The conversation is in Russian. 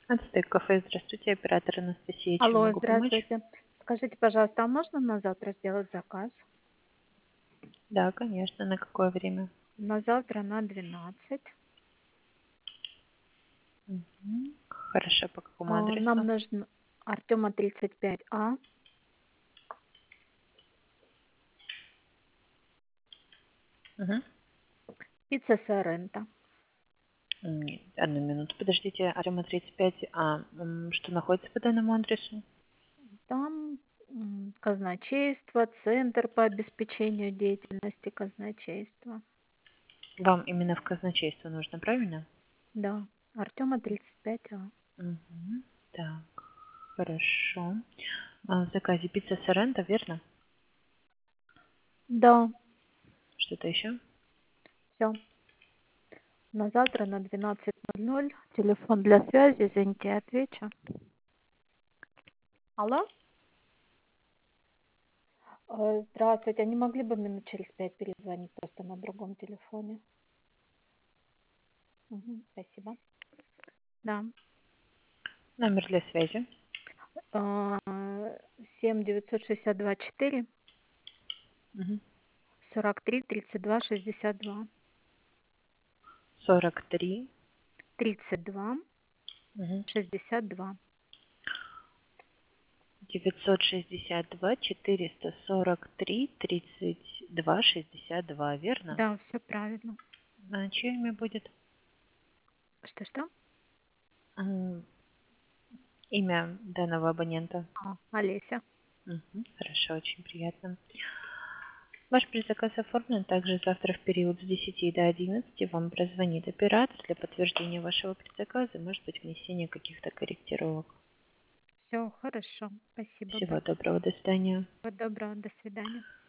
Ацтек кафе, здравствуйте, оператор Анастасия, чем Алло, могу помочь? здравствуйте. Скажите, пожалуйста, а можно на завтра сделать заказ? Да, конечно, на какое время? На завтра на 12. Хорошо, по какому Нам адресу? нужен Артема 35А, Угу. пицца Сорренто. Нет, одну минуту, подождите, Арема 35, что находится по данному адресу? Там казначейство, центр по обеспечению деятельности казначейства. Вам именно в казначейство нужно, правильно? Да, Артема 35А. Угу. Так, хорошо. В заказе пицца Соренто, верно? Да, Что-то еще? все. На завтра на 12:00. Телефон для связи, извините, я отвечу. Алло? Здравствуйте, а не могли бы минут через 5 перезвонить просто на другом телефоне? Мгм, спасибо. Да. Номер для связи. 7 962 4 Угу. 43 32 62. 43. 32 Угу. 62. 962 443 32 62, верно? Да, все правильно. Чье имя будет? Что-что? М, Имя данного абонента. Олеся. Хорошо, очень приятно. Ваш предзаказ оформлен. Также завтра в период с 10 до 11 вам прозвонит оператор для подтверждения вашего предзаказа, может быть, внесения каких-то корректировок. Все хорошо. Спасибо Всего большое. доброго, до свидания. Всего доброго. До свидания.